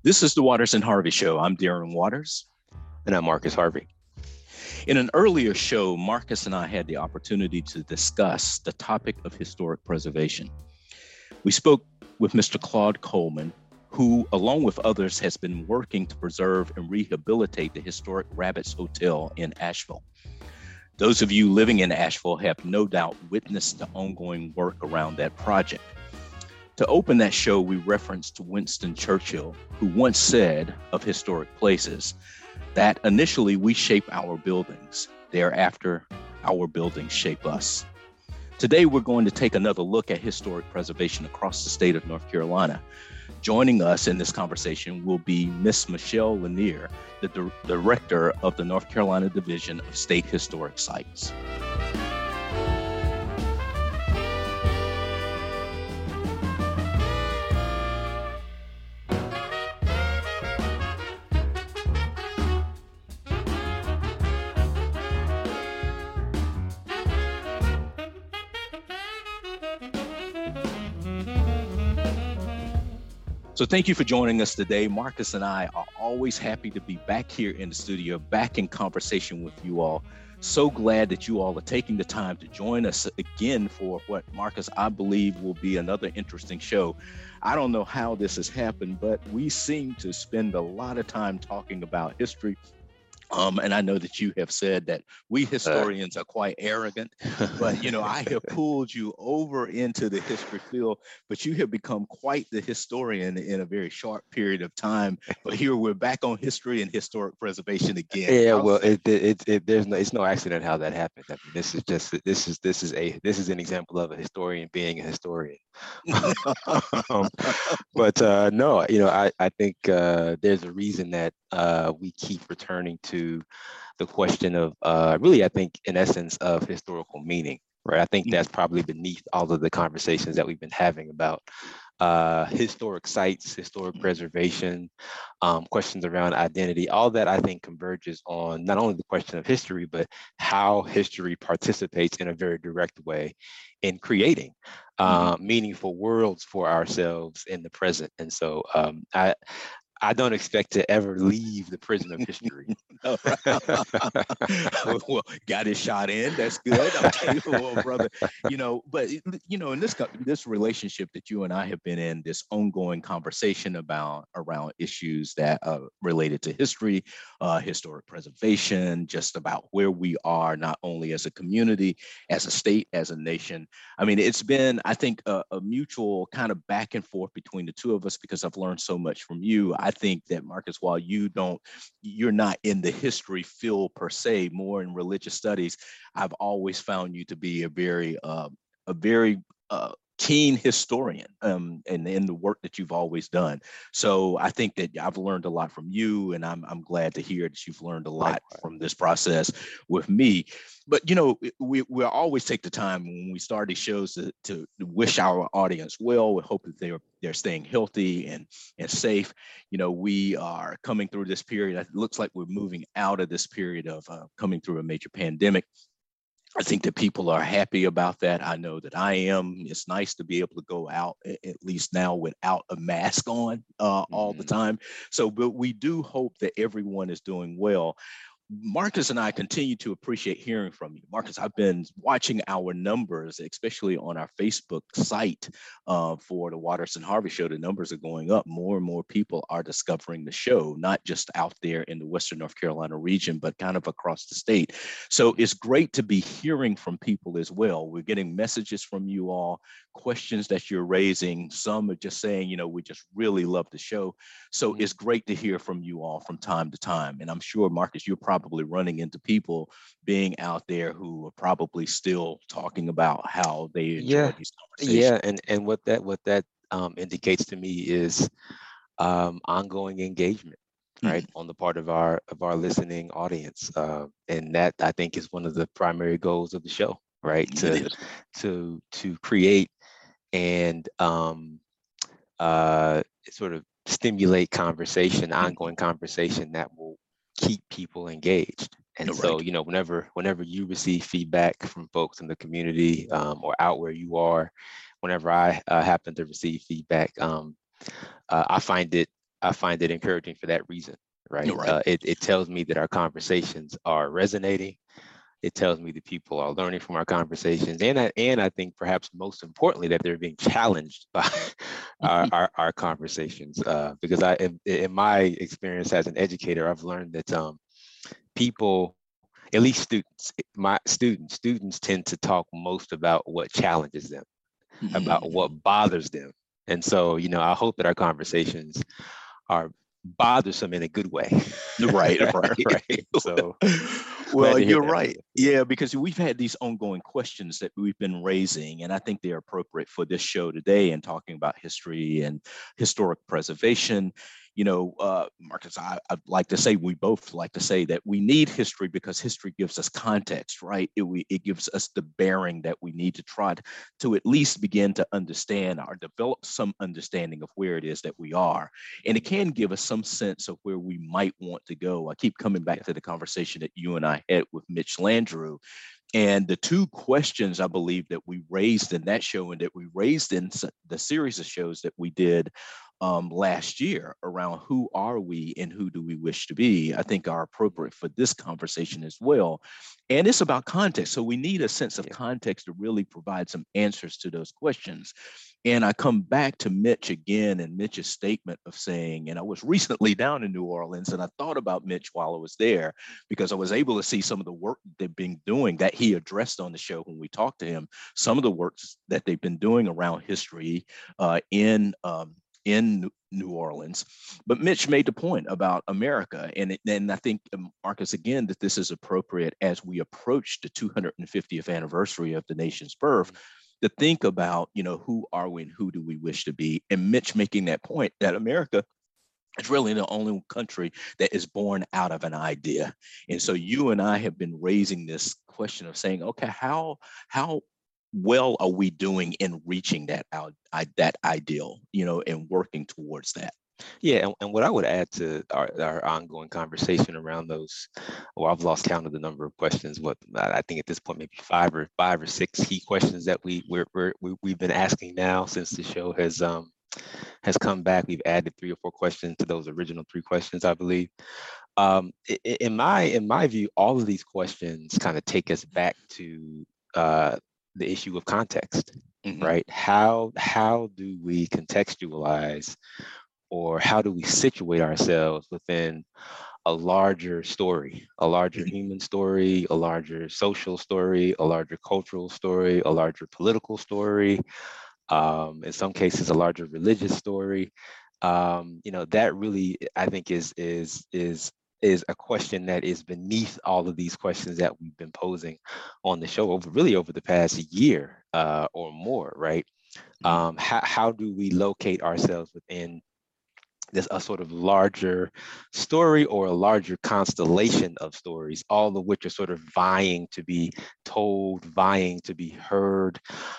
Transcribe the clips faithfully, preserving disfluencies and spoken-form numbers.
This is the Waters and Harvey Show. I'm Darren Waters. And I'm Marcus Harvey. In an earlier show, Marcus and I had the opportunity to discuss the topic of historic preservation. We spoke with Mister Claude Coleman, who, along with others, has been working to preserve and rehabilitate the historic Rabbits Hotel in Asheville. Those of you living in Asheville have no doubt witnessed the ongoing work around that project. To open that show, we referenced Winston Churchill, who once said of historic places that initially we shape our buildings, thereafter our buildings shape us. Today, we're going to take another look at historic preservation across the state of North Carolina. Joining us in this conversation will be Miss Michelle Lanier, the di- director of the North Carolina Division of State Historic Sites. So thank you for joining us today. Marcus and I are always happy to be back here in the studio, back in conversation with you all. So glad that you all are taking the time to join us again for what, Marcus, I believe will be another interesting show. I don't know how this has happened, but we seem to spend a lot of time talking about history. Um, and I know that you have said that we historians are quite arrogant, but, you know, I have pulled you over into the history field, but you have become quite the historian in a very short period of time. But here we're back on history and historic preservation again. Yeah, well, it, it, it, it there's no, it's no accident how that happened. I mean, this is just, this is, this is a, this is an example of a historian being a historian. um, but uh, no, you know, I, I think uh, there's a reason that uh, we keep returning to the question of uh, really, I think, in essence, of historical meaning, right? I think that's probably beneath all of the conversations that we've been having about uh, historic sites, historic preservation, um, questions around identity. All that, I think, converges on not only the question of history, but how history participates in a very direct way in creating uh, mm-hmm. meaningful worlds for ourselves in the present. And so um, I, I don't expect to ever leave the prison of history. Well, got his shot in. That's good. Okay, well, brother. You know, but you know, in this this relationship that you and I have been in, this ongoing conversation about around issues that are related to history, uh, historic preservation, just about where we are, not only as a community, as a state, as a nation. I mean, it's been, I think, a, a mutual kind of back and forth between the two of us because I've learned so much from you. I think that, Marcus, while you don't, you're not in the history field per se, more in religious studies, I've always found you to be a very, uh, a very uh, keen historian um, and in the work that you've always done. So I think that I've learned a lot from you, and I'm I'm glad to hear that you've learned a lot from this process with me. But, you know, we we always take the time when we start these shows to, to wish our audience well. We hope that they're they're staying healthy and and safe. You know, we are coming through this period. It looks like we're moving out of this period of uh, coming through a major pandemic. I think that people are happy about that. I know that I am. It's nice to be able to go out, at least now, without a mask on uh, all mm-hmm. the time. So, but we do hope that everyone is doing well. Marcus and I continue to appreciate hearing from you. Marcus, I've been watching our numbers, especially on our Facebook site uh, for the Waters and Harvey Show. The numbers are going up. More and more people are discovering the show, not just out there in the Western North Carolina region, but kind of across the state. So it's great to be hearing from people as well. We're getting messages from you all, questions that you're raising. Some are just saying, you know, we just really love the show. So it's great to hear from you all from time to time. And I'm sure, Marcus, you're probably running into people being out there who are probably still talking about how they enjoy yeah. these conversations. Yeah, and and what that what that um, indicates to me is um, ongoing engagement, right, mm-hmm. on the part of our of our listening audience, uh, and that I think is one of the primary goals of the show, right? To to to create and um, uh, sort of stimulate conversation, mm-hmm. ongoing conversation that will keep people engaged. And right. so, you know, whenever whenever you receive feedback from folks in the community um, or out where you are, whenever I uh, happen to receive feedback, um, uh, I find it I find it encouraging for that reason, right? Right. Uh, it, it tells me that our conversations are resonating. It tells me that people are learning from our conversations, and I, and I think perhaps most importantly that they're being challenged by our, our, our conversations. Uh, because I, in, in my experience as an educator, I've learned that um, people, at least students, my students, students tend to talk most about what challenges them, about what bothers them, and so you know, I hope that our conversations are bothersome in a good way. Right, right. Right. So glad Well, to hear you're that. right. Yeah, because we've had these ongoing questions that we've been raising, and I think they're appropriate for this show today and talking about history and historic preservation. You know, uh, Marcus, I, I'd like to say, we both like to say that we need history because history gives us context, right? It, we, it gives us the bearing that we need to try to, to at least begin to understand or develop some understanding of where it is that we are. And it can give us some sense of where we might want to go. I keep coming back to the conversation that you and I had with Mitch Landrieu. And the two questions I believe that we raised in that show and that we raised in the series of shows that we did um, last year around who are we and who do we wish to be, I think are appropriate for this conversation as well. And it's about context. So we need a sense of context to really provide some answers to those questions. And I come back to Mitch again and Mitch's statement of saying, and I was recently down in New Orleans and I thought about Mitch while I was there because I was able to see some of the work they've been doing that he addressed on the show when we talked to him, some of the works that they've been doing around history uh, in um, in New Orleans. But Mitch made the point about America. And, and I think, um, Marcus, again, that this is appropriate as we approach the two hundred fiftieth anniversary of the nation's birth, to think about, you know, who are we and who do we wish to be? And Mitch making that point that America is really the only country that is born out of an idea. And so you and I have been raising this question of saying, okay, how, how, well are we doing in reaching that out that ideal, you know, and working towards that? Yeah, and, and what I would add to our, our ongoing conversation around those, well, I've lost count of the number of questions. What I think at this point, maybe five or five or six key questions that we we're, we're, we we've been asking now since the show has um has come back. We've added three or four questions to those original three questions, I believe. Um, in my in my view, all of these questions kind of take us back to uh, the issue of context, mm-hmm. right? How how do we contextualize, or how do we situate ourselves within a larger story, a larger mm-hmm. human story, a larger social story, a larger cultural story, a larger political story, um, in some cases, a larger religious story? Um, you know, that really, I think, is is is is a question that is beneath all of these questions that we've been posing on the show over really over the past year uh, or more, right? Mm-hmm. Um, how, how do we locate ourselves within this a sort of larger story or a larger constellation of stories, all of which are sort of vying to be told, vying to be heard.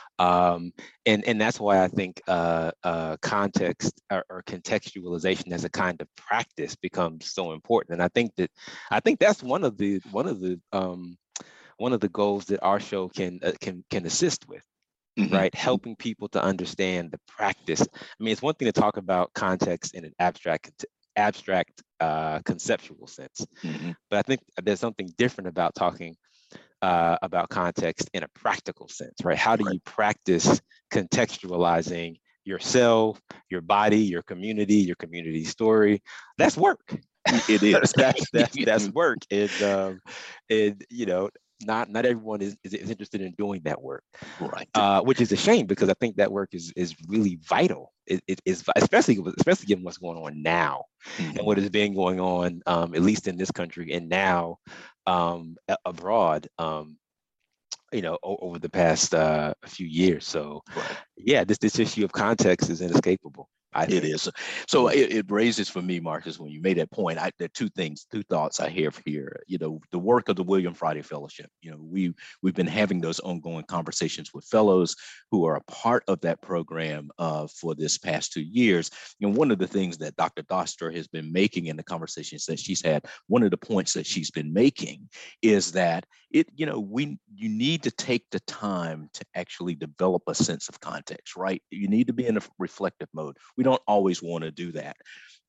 Um, and, and that's why I think uh, uh, context or, or contextualization as a kind of practice becomes so important. And I think that I think that's one of the one of the um, one of the goals that our show can uh, can can assist with. Mm-hmm. Right, helping people to understand the practice. I mean, it's one thing to talk about context in an abstract, abstract, uh, conceptual sense, mm-hmm. but I think there's something different about talking uh, about context in a practical sense. Right? How do right. you practice contextualizing yourself, your body, your community, your community story? That's work. It is. that's that's that's work. And um, and you know. Not not everyone is, is, is interested in doing that work, right? Uh, which is a shame because I think that work is is really vital. It, it is especially especially given what's going on now mm-hmm. and what has been going on, um, at least in this country and now um, abroad. Um, you know, o- over the past uh, few years. So, right. yeah, this this issue of context is inescapable. I it is. So it, it raises for me, Marcus, when you made that point, I, there are two things, two thoughts I have here. You know, the work of the William Friday Fellowship. You know, we we've been having those ongoing conversations with fellows who are a part of that program uh, for this past two years. And one of the things that Doctor Doster has been making in the conversations that she's had, one of the points that she's been making is that it, you know, we you need to take the time to actually develop a sense of context, right? You need to be in a reflective mode. We don't always want to do that.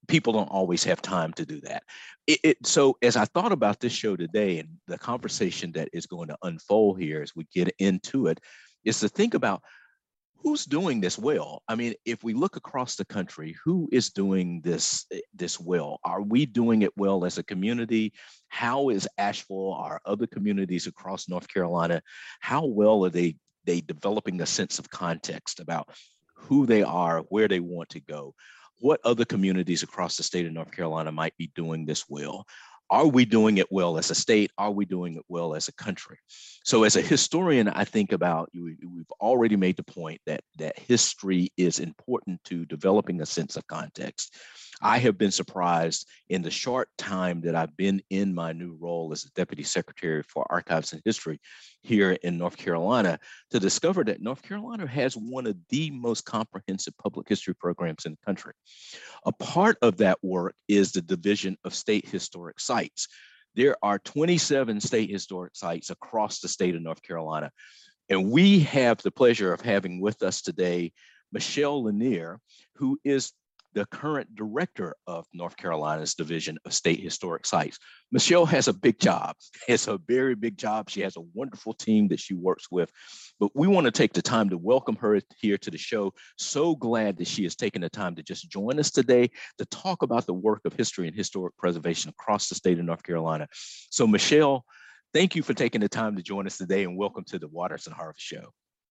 people don't always have time to do that. It, it, so as I thought about this show today and the conversation that is going to unfold here as we get into it, is to think about who's doing this well. I mean, if we look across the country, who is doing this this well? Are we doing it well as a community? How is Asheville, our other communities across North Carolina, how well are they they developing a sense of context about who they are, where they want to go? What other communities across the state of North Carolina might be doing this well? Are we doing it well as a state? Are we doing it well as a country? So as a historian, I think about, we've already made the point that, that history is important to developing a sense of context. I have been surprised in the short time that I've been in my new role as a Deputy Secretary for Archives and History here in North Carolina to discover that North Carolina has one of the most comprehensive public history programs in the country. A part of that work is the Division of State Historic Sites. There are twenty-seven state historic sites across the state of North Carolina. And we have the pleasure of having with us today Michelle Lanier, who is the current director of North Carolina's Division of State Historic Sites. Michelle has a big job. It's a very big job. She has a wonderful team that she works with, but we want to take the time to welcome her here to the show. So glad that she has taken the time to just join us today to talk about the work of history and historic preservation across the state of North Carolina. So Michelle, thank you for taking the time to join us today, and welcome to the Waters and Harvest Show.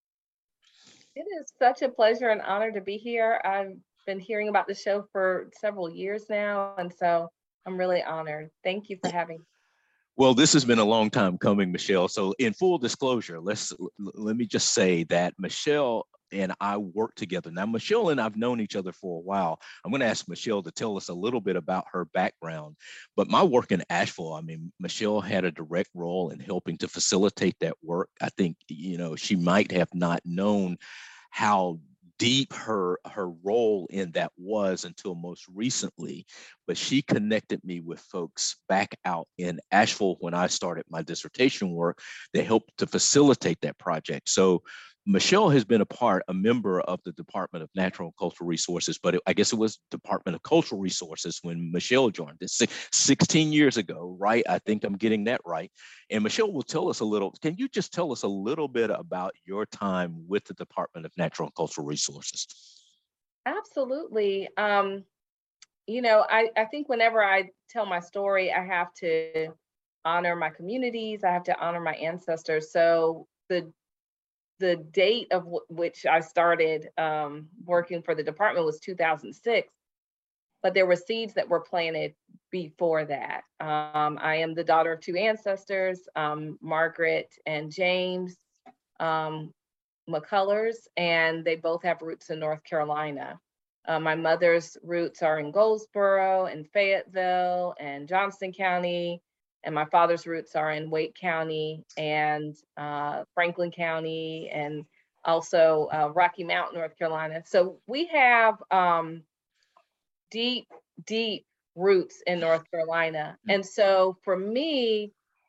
It is such a pleasure and honor to be here. I've been hearing about the show for several years now, and so I'm really honored. Thank you for having me. Well, this has been a long time coming, Michelle. So in full disclosure, let's let me just say that Michelle and I work together. Now, Michelle and I've known each other for a while. I'm going to ask Michelle to tell us a little bit about her background. But my work in Asheville, I mean, Michelle had a direct role in helping to facilitate that work. I think, you know, she might have not known how deep her her role in that was until most recently, but she connected me with folks back out in Asheville when I started my dissertation work that helped to facilitate that project. So Michelle has been a part, a member of the Department of Natural and Cultural Resources, but it, I guess it was Department of Cultural Resources when Michelle joined us sixteen years ago, right? I think I'm getting that right. And Michelle will tell us a little, can you just tell us a little bit about your time with the Department of Natural and Cultural Resources? Absolutely. Um, you know, I, I think whenever I tell my story, I have to honor my communities, I have to honor my ancestors. So the The date of w- which I started um, working for the department was two thousand six, but there were seeds that were planted before that. Um, I am the daughter of two ancestors, um, Margaret and James um, McCullers, and they both have roots in North Carolina. Uh, my mother's roots are in Goldsboro and Fayetteville and Johnston County. And my father's roots are in Wake County and uh, Franklin County, and also uh, Rocky Mount, North Carolina. So we have um, deep, deep roots in North Carolina. And so for me,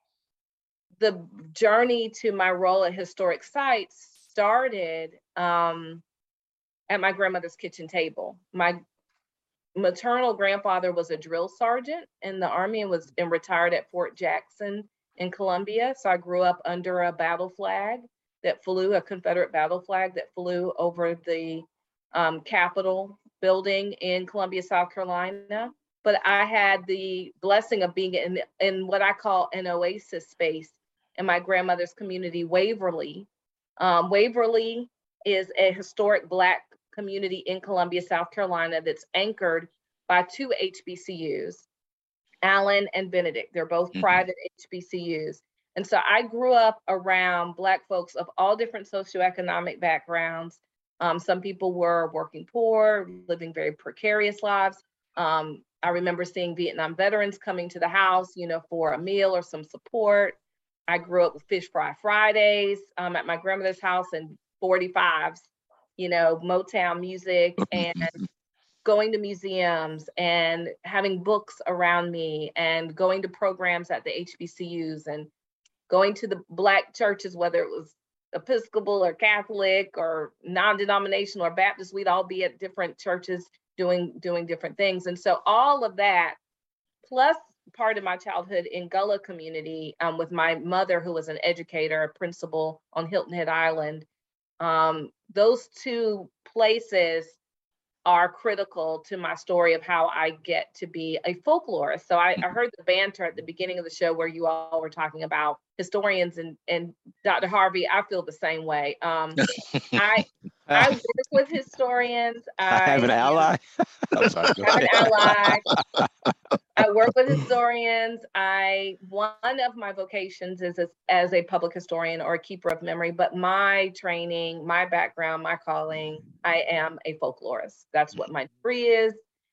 the journey to my role at historic sites started um, at my grandmother's kitchen table. My maternal grandfather was a drill sergeant in the Army and was and retired at Fort Jackson in Columbia. So I grew up under a battle flag that flew, a Confederate battle flag that flew over the um, Capitol building in Columbia, South Carolina. But I had the blessing of being in, in what I call an oasis space in my grandmother's community, Waverly. Um, Waverly is a historic Black community in Columbia, South Carolina, that's anchored by two H B C Us, Allen and Benedict. They're both mm-hmm. private H B C Us. And so I grew up around Black folks of all different socioeconomic backgrounds. Um, some people were working poor, living very precarious lives. Um, I remember seeing Vietnam veterans coming to the house, you know, for a meal or some support. I grew up with Fish Fry Fridays um, at my grandmother's house in forty-fives. You know, Motown music and going to museums and having books around me and going to programs at the H B C Us and going to the Black churches, whether it was Episcopal or Catholic or non-denominational or Baptist, we'd all be at different churches doing doing different things. And so all of that, plus part of my childhood in Gullah community, um, with my mother, who was an educator, a principal on Hilton Head Island, um, those two places are critical to my story of how I get to be a folklorist. So I, I heard the banter at the beginning of the show where you all were talking about historians, and, and Doctor Harvey, I feel the same way. Um, I I work with historians. I have an I ally. I'm sorry. Go have an ahead. ally. I work with historians. I one of my vocations is as, as a public historian or a keeper of memory, but my training, my background, my calling, I am a folklorist. That's what my degree is.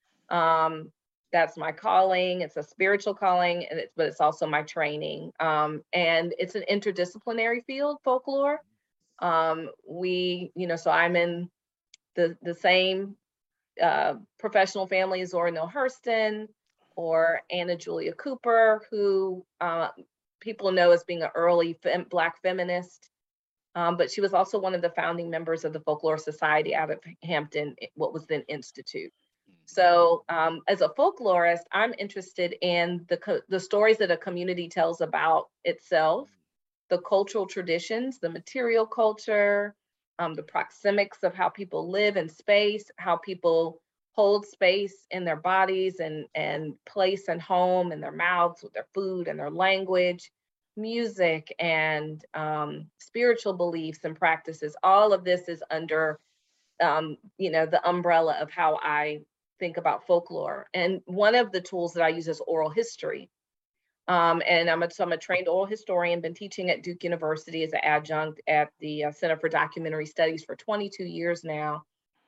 Um, that's my calling. It's a spiritual calling, and it's, but it's also my training. Um, and it's an interdisciplinary field, folklore. Um, we, you know, so I'm in the the same uh, professional family as Zora Neale Hurston or Anna Julia Cooper, who uh, people know as being an early fem- Black feminist. Um, but she was also one of the founding members of the Folklore Society out of Hampton, what was then Institute. So um, as a folklorist, I'm interested in the, co- the stories that a community tells about itself, the cultural traditions, the material culture, um, the proxemics of how people live in space, how people hold space in their bodies and, and place and home in their mouths with their food and their language, music and um, spiritual beliefs and practices. All of this is under, um, you know, the umbrella of how I think about folklore. And one of the tools that I use is oral history. Um, and I'm a, so I'm a trained oral historian, been teaching at Duke University as an adjunct at the uh, Center for Documentary Studies for twenty-two years now.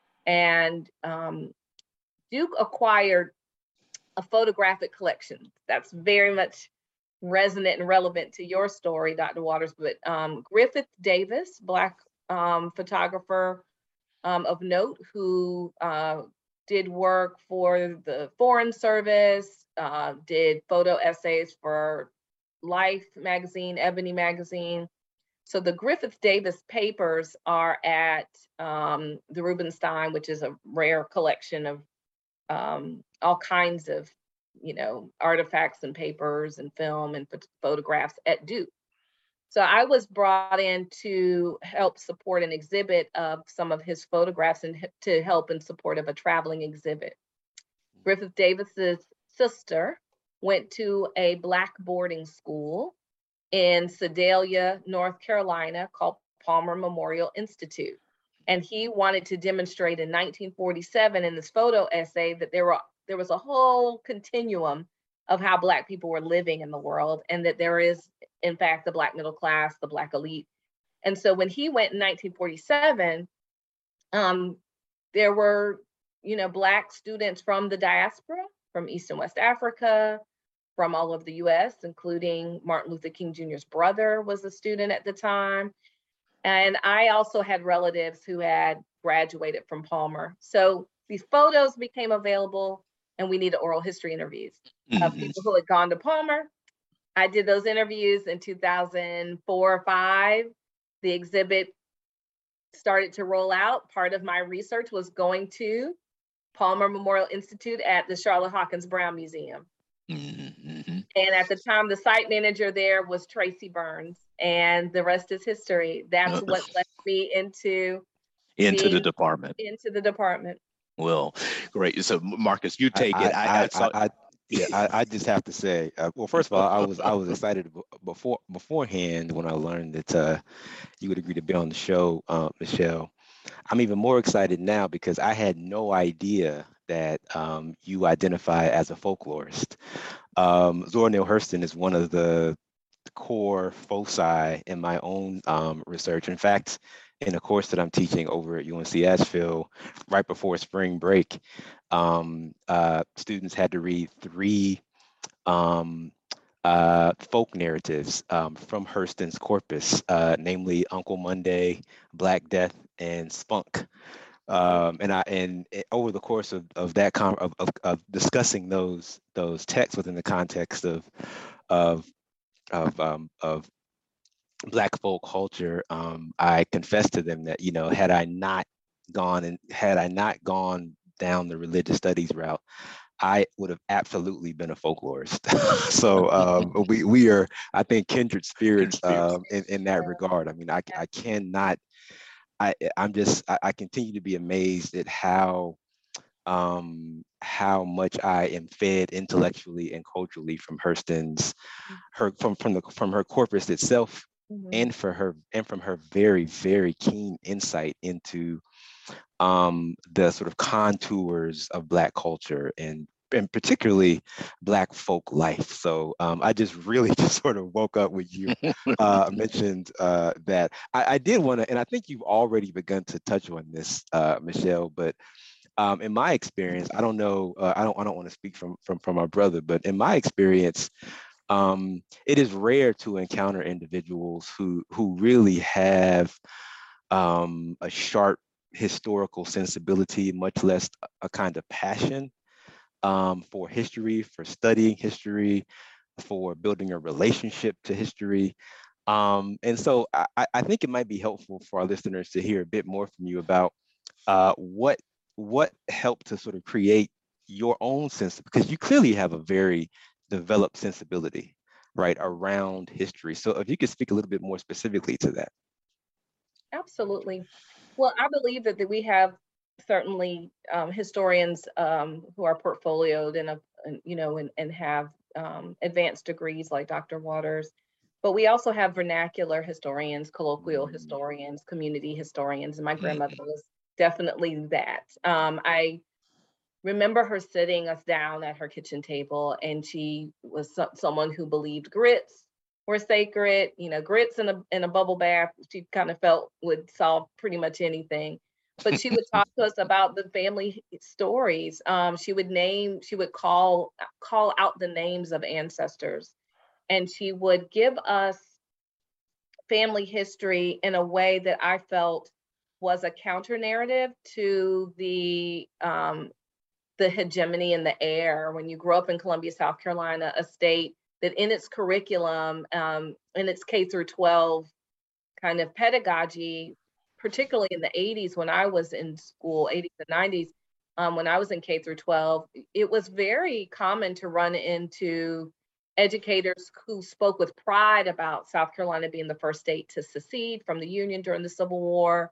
And um, Duke acquired a photographic collection that's very much resonant and relevant to your story, Doctor Waters. But um, Griffith Davis, Black um, photographer um, of note, who uh, did work for the Foreign Service, uh, did photo essays for Life magazine, Ebony magazine. So the Griffith Davis papers are at um, the Rubenstein, which is a rare collection of um, all kinds of, you know, artifacts and papers and film and ph- photographs at Duke. So I was brought in to help support an exhibit of some of his photographs and h- to help in support of a traveling exhibit. Griffith Davis's sister went to a Black boarding school in Sedalia, North Carolina, called Palmer Memorial Institute. And he wanted to demonstrate in nineteen forty-seven in this photo essay that there were there was a whole continuum of how Black people were living in the world, and that there is, in fact, the Black middle class, the Black elite. And so when he went in nineteen forty-seven, um, there were, you know, Black students from the diaspora, from East and West Africa, from all over the U S, including Martin Luther King Junior's brother was a student at the time. And I also had relatives who had graduated from Palmer. So these photos became available, and we needed oral history interviews of Mhm. people who had gone to Palmer. I did those interviews in two thousand four or five. The exhibit started to roll out. Part of my research was going to Palmer Memorial Institute at the Charlotte Hawkins Brown Museum. Mm-hmm. And at the time, the site manager there was Tracy Burns, and the rest is history. That's what led me into Into the being department. into the department. Well, great. So Marcus, you take I, it. I, I, I, saw. I, I yeah, I, I just have to say, uh, well, first of all, I was I was excited b- before beforehand when I learned that uh, you would agree to be on the show, uh, Michelle. I'm even more excited now because I had no idea that um, you identify as a folklorist. Um, Zora Neale Hurston is one of the core foci in my own um, research. In fact, in a course that I'm teaching over at U N C Asheville, right before spring break, um, uh, students had to read three um, uh, folk narratives um, from Hurston's corpus, uh, namely Uncle Monday, Black Death, and Spunk. Um, and I and it, over the course of of that con- of, of of discussing those those texts within the context of of of um, of Black folk culture, um, I confessed to them that, you know, had I not gone and had I not gone down the religious studies route, I would have absolutely been a folklorist. So um, we we are, I think, kindred spirits um, in in that regard. I mean, I I cannot. I I'm just I, I continue to be amazed at how um, how much I am fed intellectually and culturally from Hurston's her from from the from her corpus itself, Mhm. and for her and from her very very keen insight into um, the sort of contours of Black culture and and particularly Black folk life. So um, I just really just sort of woke up when you uh, mentioned uh, that. I, I did want to, and I think you've already begun to touch on this, uh, Michelle. But um, in my experience, I don't know. Uh, I don't. I don't want to speak from from from my brother, but in my experience, um, it is rare to encounter individuals who who really have um, a sharp historical sensibility, much less a kind of passion um, for history, for studying history, for building a relationship to history. Um, and so I, I think it might be helpful for our listeners to hear a bit more from you about uh, what what helped to sort of create your own sense, because you clearly have a very developed sensibility, right, around history. So if you could speak a little bit more specifically to that. Absolutely. Well, I believe that, that we have certainly um, historians um, who are portfolioed and, uh, and, you know, and, and have um, advanced degrees like Doctor Waters. But we also have vernacular historians, colloquial historians, community historians, and my grandmother was definitely that. Um, I remember her sitting us down at her kitchen table, and she was so- someone who believed grits were sacred. You know, grits in a in a bubble bath, she kind of felt would solve pretty much anything. But she would talk to us about the family stories. Um, she would name, she would call call out the names of ancestors, and she would give us family history in a way that I felt was a counter narrative to the um, the hegemony in the air. When you grow up in Columbia, South Carolina, a state that in its curriculum, um, in its K through twelve kind of pedagogy, particularly in the eighties when I was in school, eighties and nineties, um, when I was in K through twelve, it was very common to run into educators who spoke with pride about South Carolina being the first state to secede from the Union during the Civil War,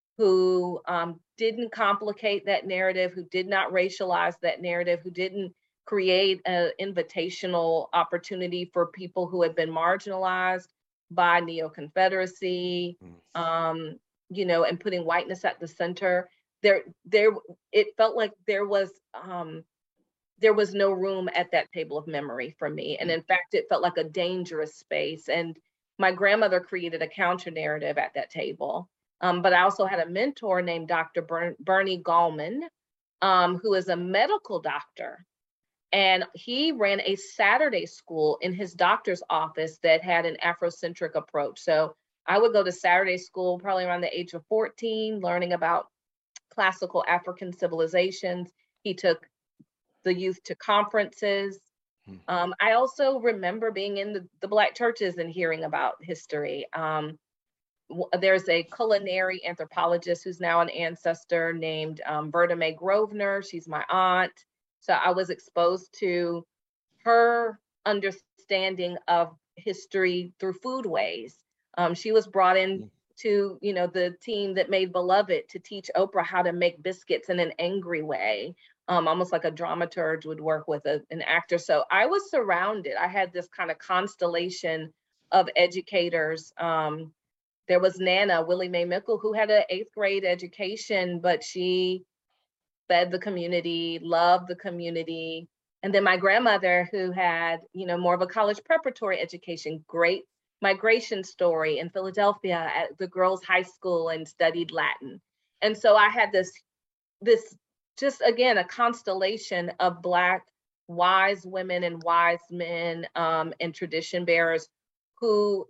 who um, didn't complicate that narrative, who did not racialize that narrative, who didn't create an invitational opportunity for people who had been marginalized by neo-Confederacy, um, you know, and putting whiteness at the center. There, there, it felt like there was um, there was no room at that table of memory for me, and in fact, it felt like a dangerous space. And my grandmother created a counter narrative at that table. Um, but I also had a mentor named Doctor Bern- Bernie Gallman, um, who is a medical doctor. And he ran a Saturday school in his doctor's office that had an Afrocentric approach. So I would go to Saturday school probably around the age of fourteen, learning about classical African civilizations. He took the youth to conferences. Um, I also remember being in the, the Black churches and hearing about history. Um, there's a culinary anthropologist who's now an ancestor named um, Verda May Grosvenor. She's my aunt. So I was exposed to her understanding of history through foodways. Um, she was brought in to, you know, the team that made Beloved to teach Oprah how to make biscuits in an angry way, um, almost like a dramaturge would work with a, an actor. So I was surrounded. I had this kind of constellation of educators. Um, there was Nana, Willie Mae Mickle, who had an eighth grade education, but she fed the community, loved the community. And then my grandmother, who had, you know, more of a college preparatory education, great migration story in Philadelphia at the girls' high school and studied Latin. And so I had this, this just again, a constellation of Black wise women and wise men um, and tradition bearers who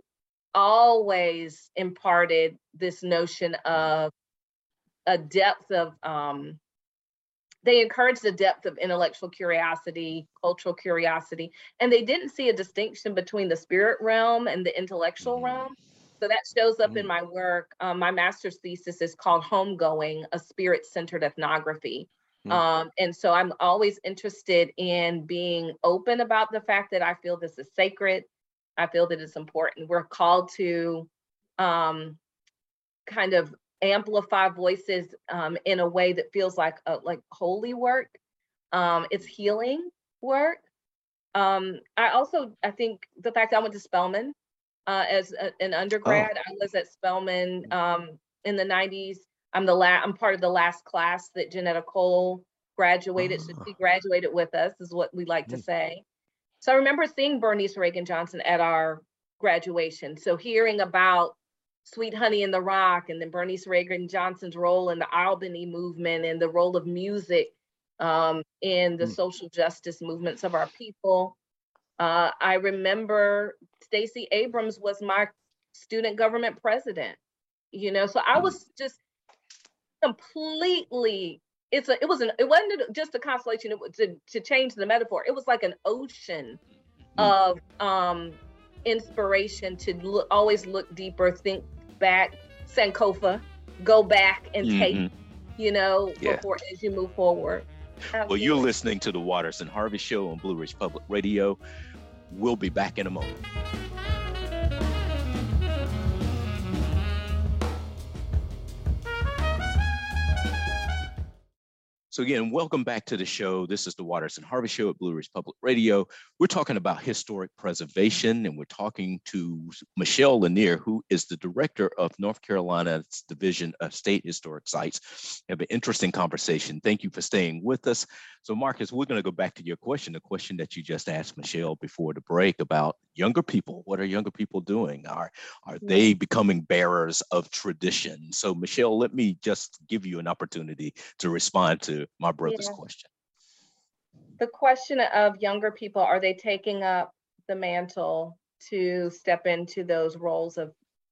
always imparted this notion of a depth of um, they encouraged the depth of intellectual curiosity, cultural curiosity, and they didn't see a distinction between the spirit realm and the intellectual realm. So that shows up in my work. Um, my master's thesis is called Homegoing, a Spirit-Centered Ethnography. Mm. Um, and so I'm always interested in being open about the fact that I feel this is sacred. I feel that it's important. We're called to um, kind of amplify voices um, in a way that feels like a, like holy work. Um, it's healing work. Um, I also, I think the fact that I went to Spelman uh, as a, an Oh. undergrad, I was at Spelman um, in the nineties. I'm the la- I'm part of the last class that Janetta Cole graduated. So she Ah. graduated with us, is what we like to Mm. say. So I remember seeing Bernice Reagan Johnson at our graduation. So hearing about Sweet Honey in the Rock and then Bernice Reagan Johnson's role in the Albany movement and the role of music um, in the Mm. social justice movements of our people. Uh, I remember Stacey Abrams was my student government president, you know, so I Mm. was just completely, it's a, it was an, it wasn't just a constellation, it was to, to change the metaphor. It was like an ocean Mm. of um, inspiration to look, always look deeper, think back, Sankofa, go back and take, Mhm. you know, Yeah. before as you move forward. Well, you're Absolutely. listening to the Waters and Harvey Show on Blue Ridge Public Radio. We'll be back in a moment. So again, welcome back to the show. This is the Waters and Harvey Show at Blue Ridge Public Radio. We're talking about historic preservation, and we're talking to Michelle Lanier, who is the director of North Carolina's Division of State Historic Sites. We have an interesting conversation. Thank you for staying with us. So Marcus, we're going to go back to your question, the question that you just asked Michelle before the break about younger people. What are younger people doing? Are, are they becoming bearers of tradition? So Michelle, let me just give you an opportunity to respond to my brother's Yeah. question. The question of younger people, are they taking up the mantle to step into those roles of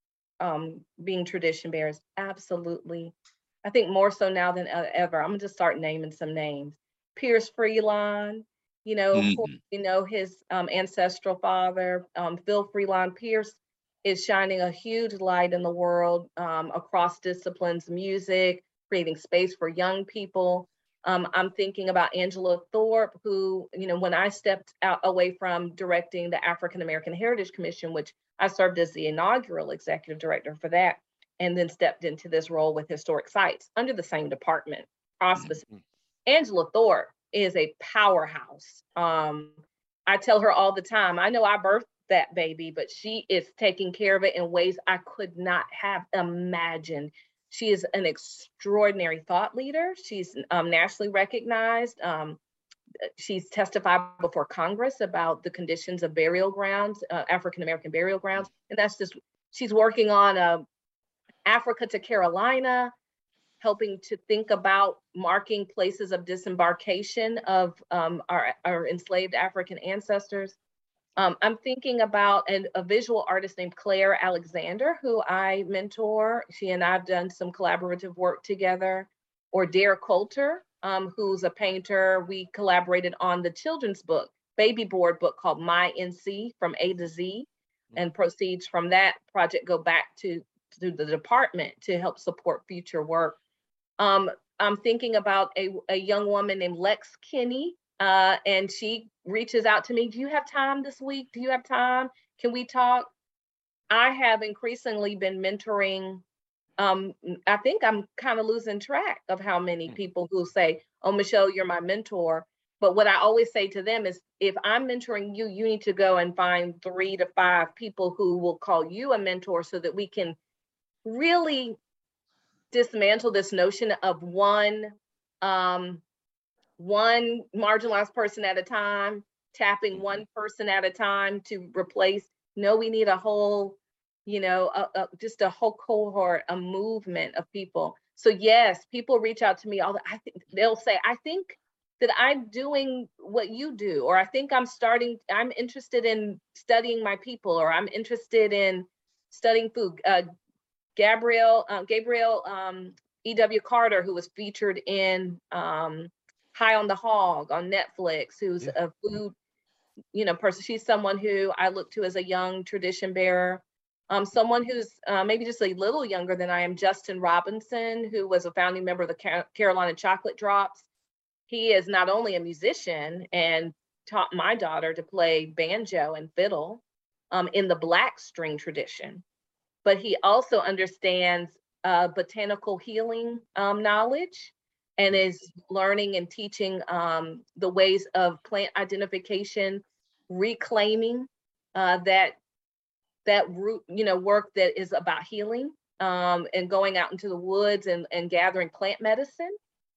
um, being tradition bearers? Absolutely. I think more so now than e- ever. I'm gonna just start naming some names. Pierce Freelon, you know, of course, Mhm. you know his um, ancestral father, um, Phil Freelon. Pierce is shining a huge light in the world um, across disciplines, music, creating space for young people. Um, I'm thinking about Angela Thorpe, who, you know, when I stepped out away from directing the African American Heritage Commission, which I served as the inaugural executive director for that, and then stepped into this role with historic sites under the same department, auspices. Mm. Angela Thorpe is a powerhouse. Um, I tell her all the time, I know I birthed that baby, but she is taking care of it in ways I could not have imagined. She is an extraordinary thought leader. She's um, nationally recognized. Um, she's testified before Congress about the conditions of burial grounds, uh, African American burial grounds, and that's just, she's working on uh, Africa to Carolina, helping to think about marking places of disembarkation of um, our, our enslaved African ancestors. Um, I'm thinking about an, a visual artist named Claire Alexander, who I mentor. She and I've done some collaborative work together. Or Dare Coulter, um, who's a painter. We collaborated on the children's book, baby board book called My N C from A to Z. And proceeds from that project go back to, to the department to help support future work. Um, I'm thinking about a, a young woman named Lex Kinney, uh, and she reaches out to me. Do you have time this week? Do you have time? Can we talk? I have increasingly been mentoring. Um, I think I'm kind of losing track of how many people who say, "Oh, Michelle, you're my mentor." But what I always say to them is, if I'm mentoring you, you need to go and find three to five people who will call you a mentor so that we can really dismantle this notion of one um, one marginalized person at a time, tapping one person at a time to replace. No, we need a whole, you know, a, a, just a whole cohort, a movement of people. So yes, people reach out to me all the, I think they'll say, I think that I'm doing what you do, or I think I'm starting, I'm interested in studying my people, or I'm interested in studying food. Uh, Gabrielle, uh, Gabrielle um, E W. Carter, who was featured in um, High on the Hog on Netflix, who's Yeah. a food, you know, person. She's someone who I look to as a young tradition bearer. Um, someone who's uh, maybe just a little younger than I am, Justin Robinson, who was a founding member of the Car- Carolina Chocolate Drops. he is not only a musician and taught my daughter to play banjo and fiddle um, in the Black string tradition, but he also understands uh, botanical healing um, knowledge and is learning and teaching um, the ways of plant identification, reclaiming uh, that that root, you know, work that is about healing um, and going out into the woods and, and gathering plant medicine.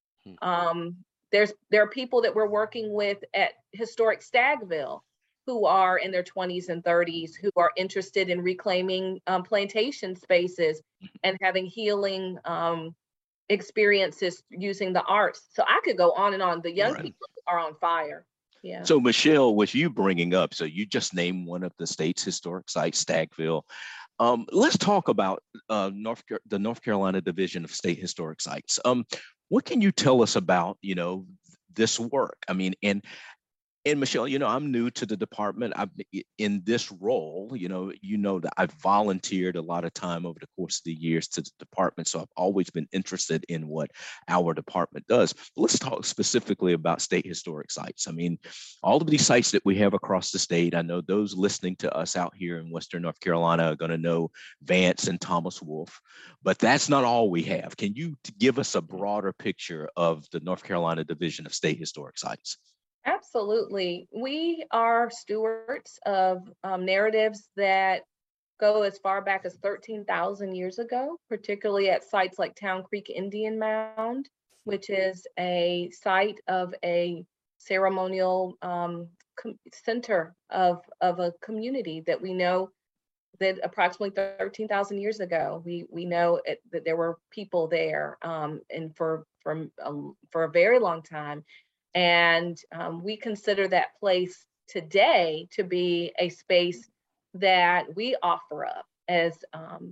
Um, there's there are people that we're working with at Historic Stagville who are in their twenties and thirties who are interested in reclaiming um, plantation spaces and having healing um, experiences using the arts. So I could go on and on. The young Right. people are on fire. Yeah. So Michelle, what you bringing up, so you just named one of the state's historic sites, Stagville. Um, let's talk about uh, North the North Carolina Division of State Historic Sites. Um, what can you tell us about, you know, this work? I mean, and and Michelle, you know, I'm new to the department. I've in this role, you know, you know that I've volunteered a lot of time over the course of the years to the department. So I've always been interested in what our department does. But let's talk specifically about state historic sites. I mean, all of these sites that we have across the state, I know those listening to us out here in Western North Carolina are going to know Vance and Thomas Wolfe, but that's not all we have. Can you give us a broader picture of the North Carolina Division of State Historic Sites? Absolutely. We are stewards of um, narratives that go as far back as thirteen thousand years ago, particularly at sites like Town Creek Indian Mound, which is a site of a ceremonial um, com- center of, of a community that we know that approximately thirteen thousand years ago, we we know it, that there were people there um, and for, for, um, for a very long time. And um, we consider that place today to be a space that we offer up as um,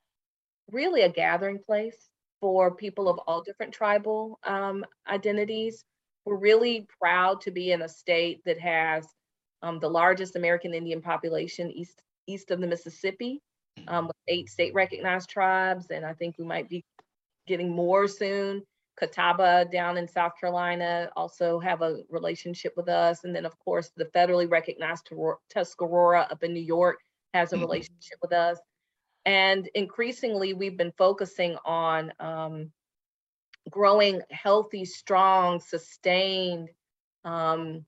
really a gathering place for people of all different tribal um, identities. We're really proud to be in a state that has um, the largest American Indian population east east of the Mississippi, um, with eight state recognized tribes, and I think we might be getting more soon. Catawba down in South Carolina also have a relationship with us. And then, of course, the federally recognized Tuscarora up in New York has a Mhm. relationship with us. And increasingly, we've been focusing on um, growing healthy, strong, sustained, um,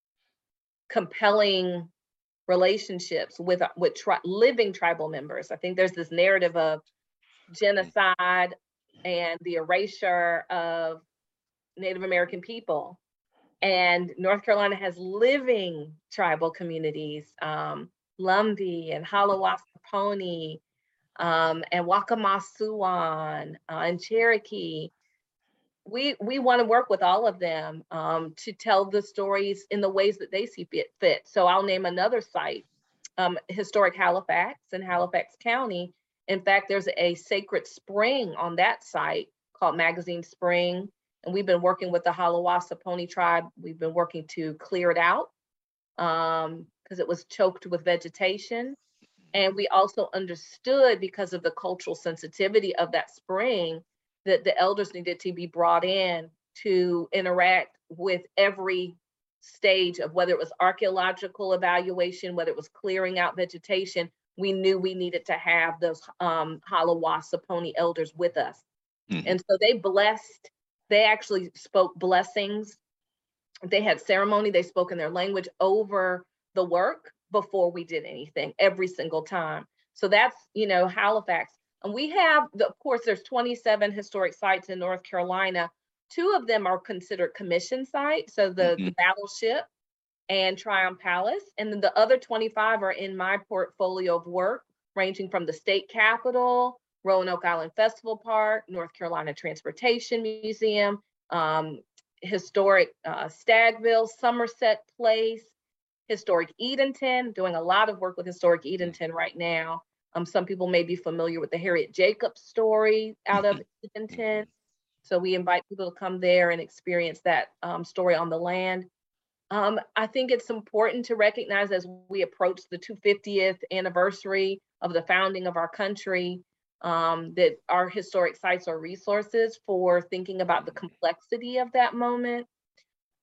compelling relationships with, with tri- living tribal members. I think there's this narrative of genocide and the erasure of Native American people. And North Carolina has living tribal communities, um, Lumbee and Halawasaponi, um, and Wakamasuan uh, and Cherokee. We we want to work with all of them um, to tell the stories in the ways that they see fit. fit. So I'll name another site, um, Historic Halifax in Halifax County. In fact, there's a sacred spring on that site called Magazine Spring. And we've been working with the Halawasaponi tribe. We've been working to clear it out because um, it was choked with vegetation. And we also understood, because of the cultural sensitivity of that spring, that the elders needed to be brought in to interact with every stage of whether it was archaeological evaluation, whether it was clearing out vegetation. We knew we needed to have those um, Halawasaponi elders with us. Mm-hmm. And so they blessed, they actually spoke blessings. They had ceremony, they spoke in their language over the work before we did anything every single time. So that's, you know, Halifax. And we have, the, of course, there's twenty-seven historic sites in North Carolina. Two of them are considered commission sites. So the, mm-hmm. the Battleship and Tryon Palace. And then the other twenty-five are in my portfolio of work, ranging from the state capitol, Roanoke Island Festival Park, North Carolina Transportation Museum, um, historic uh, Stagville, Somerset Place, historic Edenton, doing a lot of work with historic Edenton right now. Um, some people may be familiar with the Harriet Jacobs story out of Edenton. So we invite people to come there and experience that um, story on the land. Um, I think it's important to recognize as we approach the two hundred fiftieth anniversary of the founding of our country, um, that our historic sites are resources for thinking about the complexity of that moment.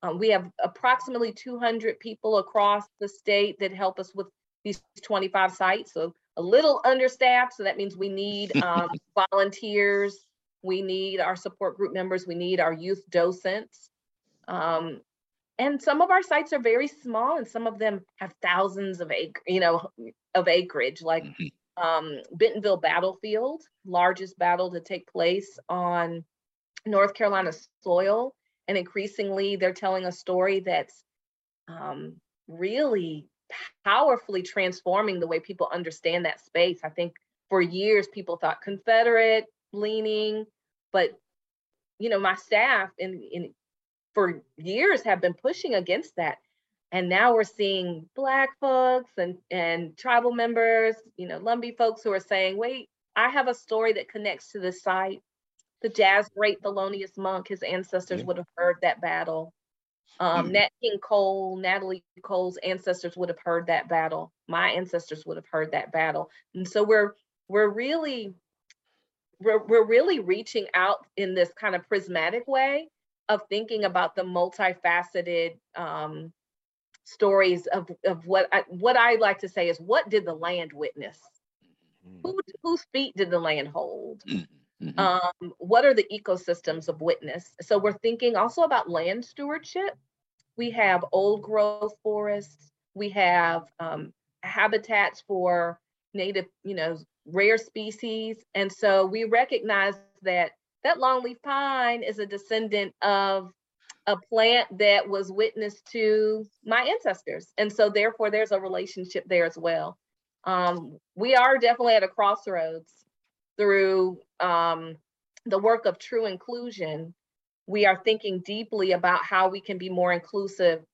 Um, we have approximately two hundred people across the state that help us with these twenty-five sites. So a little understaffed. So that means we need um, volunteers. We need our support group members. We need our youth docents. Um, and some of our sites are very small, and some of them have thousands of acre, you know, of acreage, like Mhm. um, Bentonville Battlefield, largest battle to take place on North Carolina soil. And increasingly, they're telling a story that's um, really powerfully transforming the way people understand that space. I think for years, people thought Confederate leaning, but you know, my staff in, in for years have been pushing against that. And now we're seeing Black folks and, and tribal members, you know, Lumbee folks who are saying, wait, I have a story that connects to this site. The jazz great Thelonious Monk, his ancestors Yeah. would have heard that battle. Um, Mhm. Nat King Cole, Natalie Cole's ancestors would have heard that battle. My ancestors would have heard that battle. And so we're we're really we're, we're really reaching out in this kind of prismatic way of thinking about the multifaceted um, stories of, of what I, what I like to say is, what did the land witness? Mm. Who, whose feet did the land hold? Mhm. Mhm. Um, what are the ecosystems of witness? So we're thinking also about land stewardship. We have old growth forests. We have um, habitats for native, you know, rare species. And so we recognize that that longleaf pine is a descendant of a plant that was witness to my ancestors. And so therefore there's a relationship there as well. Um, we are definitely at a crossroads through um, the work of true inclusion. We are thinking deeply about how we can be more inclusive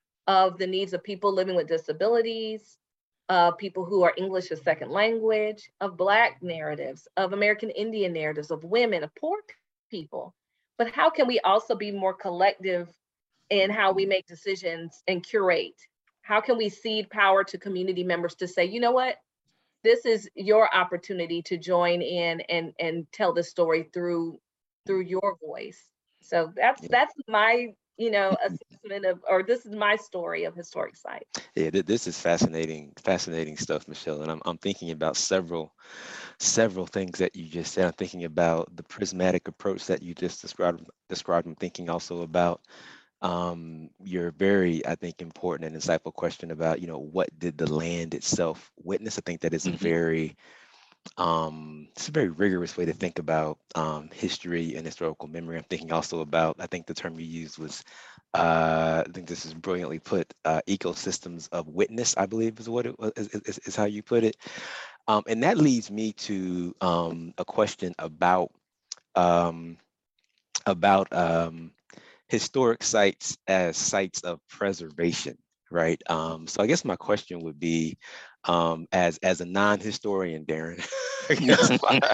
of the needs of people living with disabilities, of people who are English as second language, of Black narratives, of American Indian narratives, of women, of poor people. But how can we also be more collective in how we make decisions and curate? How can we cede power to community members to say, you know what, this is your opportunity to join in and and tell the story through through your voice. So that's Yeah, that's my, you know, assessment of, or this is my story of historic sites. yeah. th- This is fascinating, fascinating stuff, Michelle. And I'm I'm thinking about several several things that you just said. I'm thinking about the prismatic approach that you just described. Described. I'm thinking also about um, your very, I think, important and insightful question about, you know, what did the land itself witness? I think that is a Mhm. very um, it's a very rigorous way to think about um, history and historical memory. I'm thinking also about, I think the term you used was, uh, I think this is brilliantly put, uh, ecosystems of witness, I believe is what it was, is, is, is how you put it. Um, and that leads me to um, a question about um, about um, historic sites as sites of preservation, right? Um, so I guess my question would be, um, as as a non-historian, Darren, I guess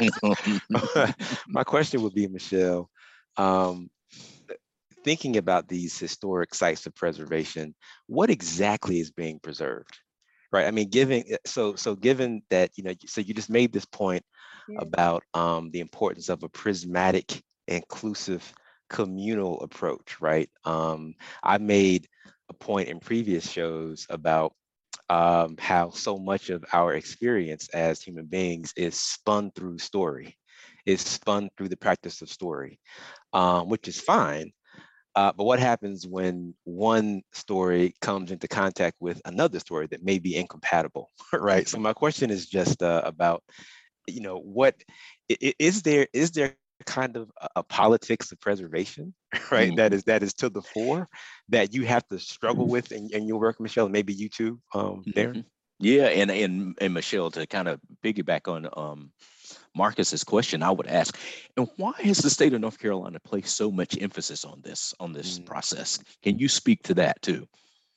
my, my question would be, Michelle, um, thinking about these historic sites of preservation, what exactly is being preserved? Right. I mean, given so so given that, you know, so you just made this point Yeah. about um, the importance of a prismatic, inclusive, communal approach, right? Um, I made a point in previous shows about um, how so much of our experience as human beings is spun through story, is spun through the practice of story, um, which is fine. Uh, but what happens when one story comes into contact with another story that may be incompatible, right? So my question is just uh, about, you know, what i- i- is there is there kind of a, a politics of preservation, right? That Mhm. is that is to the fore that you have to struggle with in, in your work, Michelle, and maybe you too, um, Darren. Mhm. Yeah, and and and Michelle, to kind of piggyback on um, Marcus's question, I would ask, and why has the state of North Carolina placed so much emphasis on this on this Mm, process? Can you speak to that too?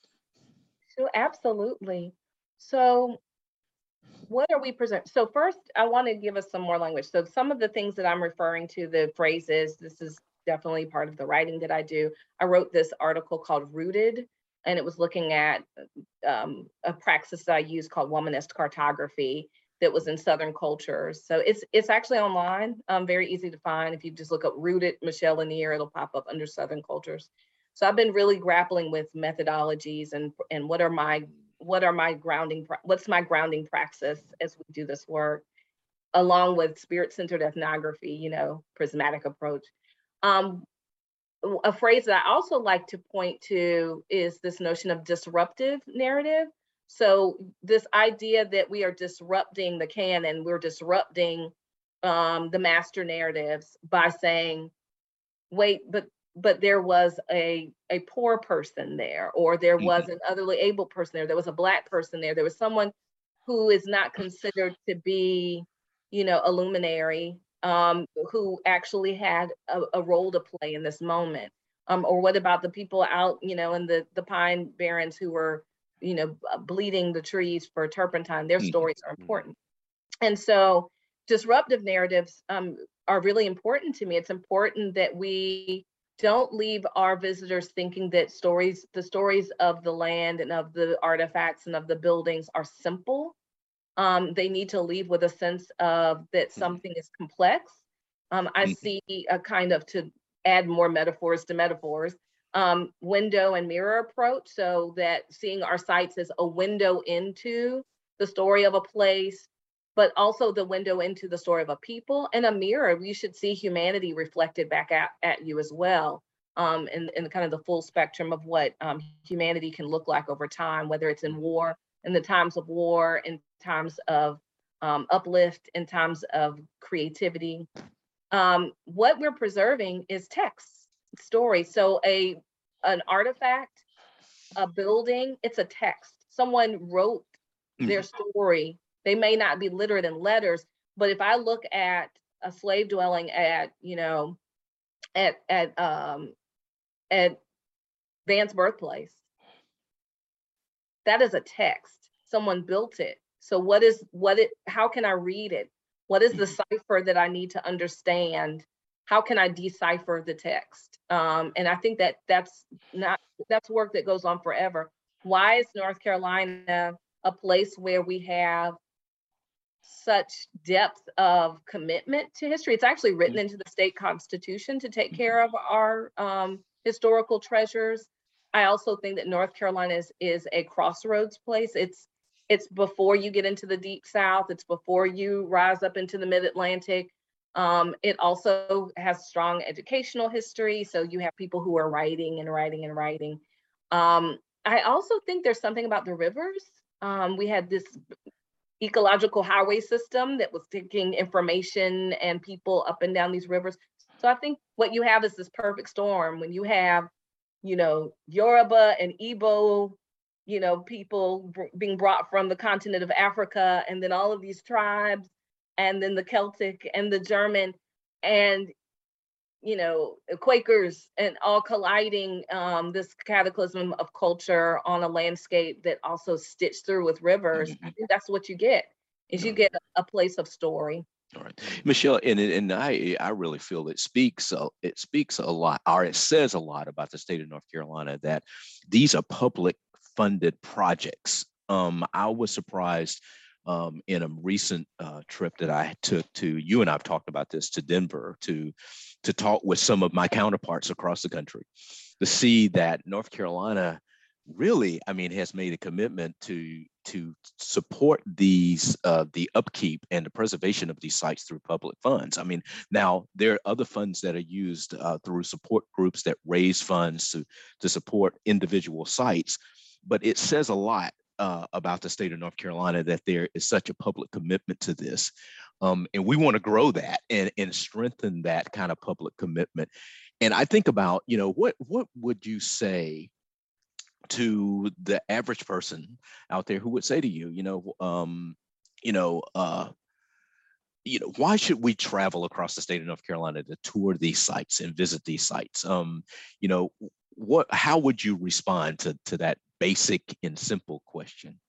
So absolutely. So what are we preserving? So first, I want to give us some more language. So some of the things that I'm referring to, the phrases, this is definitely part of the writing that I do. I wrote this article called Rooted, and it was looking at um, a praxis that I use called womanist cartography that was in Southern cultures. So it's it's actually online, um, very easy to find. If you just look up Rooted Michelle Lanier, it'll pop up under Southern cultures. So I've been really grappling with methodologies and and what are my what are my grounding what's my grounding praxis as we do this work, along with spirit-centered ethnography, you know, prismatic approach. Um, a phrase that I also like to point to is this notion of disruptive narrative. So this idea that we are disrupting the canon, we're disrupting um, the master narratives by saying, wait, but but there was a a poor person there, or there was Mhm. an otherly able person there, there was a Black person there, there was someone who is not considered to be, you know, a luminary, um, who actually had a, a role to play in this moment. Um, or what about the people out, you know, in the the pine barrens who were, you know, bleeding the trees for turpentine? Their Mhm. stories are important. And so disruptive narratives um, are really important to me. It's important that we don't leave our visitors thinking that stories, the stories of the land and of the artifacts and of the buildings are simple. Um, they need to leave with a sense of that Mhm. something is complex. Um, I Mhm. see a kind of, to add more metaphors to metaphors, um, window and mirror approach, so that seeing our sites as a window into the story of a place, but also the window into the story of a people, and a mirror. You should see humanity reflected back at, at you as well, um, in, in kind of the full spectrum of what um, humanity can look like over time, whether it's in war, in the times of war, in times of um, uplift, in times of creativity. Um, what we're preserving is text, story. So a an artifact, a building, it's a text. Someone wrote their Mhm. story. They may not be literate in letters, but if I look at a slave dwelling at, you know, at at um at Van's birthplace, that is a text. Someone built it. So what is what it how can I read it? What is the Mhm. cipher that I need to understand? How can I decipher the text? Um, and I think that that's not that's work that goes on forever. Why is North Carolina a place where we have such depth of commitment to history? It's actually written into the state constitution to take Mhm. care of our um, historical treasures. I also think that North Carolina is, is a crossroads place. It's it's before you get into the deep South. It's before you rise up into the Mid-Atlantic. Um, it also has strong educational history. So you have people who are writing and writing and writing. Um, I also think there's something about the rivers. Um, we had this ecological highway system that was taking information and people up and down these rivers. So I think what you have is this perfect storm when you have, you know, Yoruba and Igbo, you know, people br- being brought from the continent of Africa, and then all of these tribes, and then the Celtic and the German, and you know, Quakers, and all colliding, um, this cataclysm of culture on a landscape that also stitched through with rivers. I Mhm. think that's what you get, is All you right. get a place of story. All right, Michelle, and and I I really feel it speaks uh, it speaks a lot, or it says a lot about the state of North Carolina that these are public funded projects. Um, I was surprised um, in a recent uh, trip that I took to, you and I've talked about this, to Denver to to talk with some of my counterparts across the country, to see that North Carolina really, I mean, has made a commitment to to support these uh, the upkeep and the preservation of these sites through public funds. I mean, now there are other funds that are used uh, through support groups that raise funds to to support individual sites, but it says a lot uh, about the state of North Carolina that there is such a public commitment to this. Um, and we want to grow that and, and strengthen that kind of public commitment. And I think about, you know, what what would you say to the average person out there who would say to you, you know, um, you know, uh, you know, why should we travel across the state of North Carolina to tour these sites and visit these sites? Um, you know, what, how would you respond to to that basic and simple question?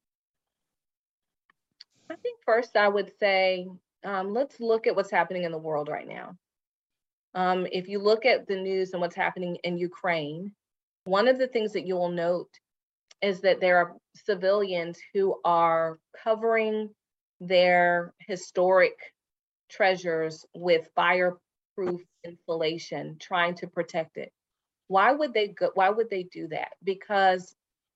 I think first I would say, um, let's look at what's happening in the world right now. Um, if you look at the news and what's happening in Ukraine, one of the things that you will note is that there are civilians who are covering their historic treasures with fireproof insulation, trying to protect it. Why would they go, why would they do that? Because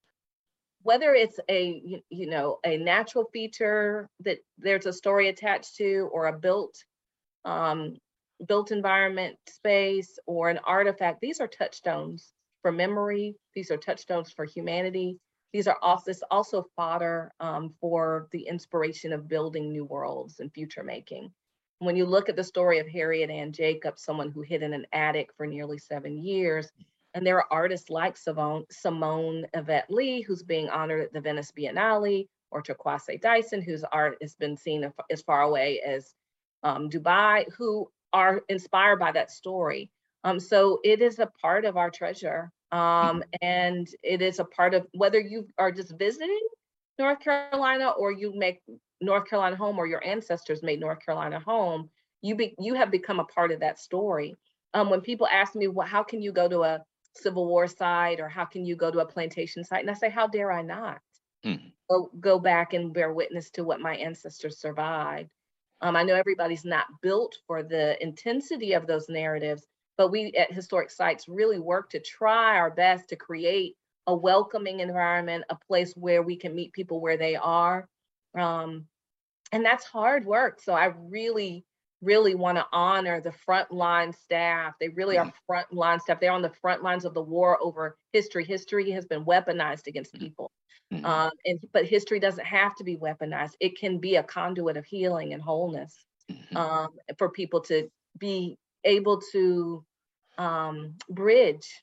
whether it's a, you, you know, a natural feature that there's a story attached to, or a built um, built environment space, or an artifact, these are touchstones for memory. These are touchstones for humanity. These are also, this also fodder um, for the inspiration of building new worlds and future making. When you look at the story of Harriet Ann Jacobs, someone who hid in an attic for nearly seven years, and there are artists like Simone, Simone Yvette Lee, who's being honored at the Venice Biennale, or Turquoise Dyson, whose art has been seen as far away as um, Dubai, who are inspired by that story. Um, so it is a part of our treasure. Um, and it is a part of, whether you are just visiting North Carolina, or you make North Carolina home, or your ancestors made North Carolina home, you be, you have become a part of that story. Um, when people ask me, well, how can you go to a Civil War site, or how can you go to a plantation site? And I say, how dare I not? Mm. Go, go back and bear witness to what my ancestors survived. Um, I know everybody's not built for the intensity of those narratives, but we at Historic Sites really work to try our best to create a welcoming environment, a place where we can meet people where they are. Um, and that's hard work. So I really, really want to honor the frontline staff. They really are frontline staff. They're on the front lines of the war over history. History has been weaponized against people. Mm-hmm. Um, and but history doesn't have to be weaponized. It can be a conduit of healing and wholeness, mm-hmm. um, for people to be able to um, bridge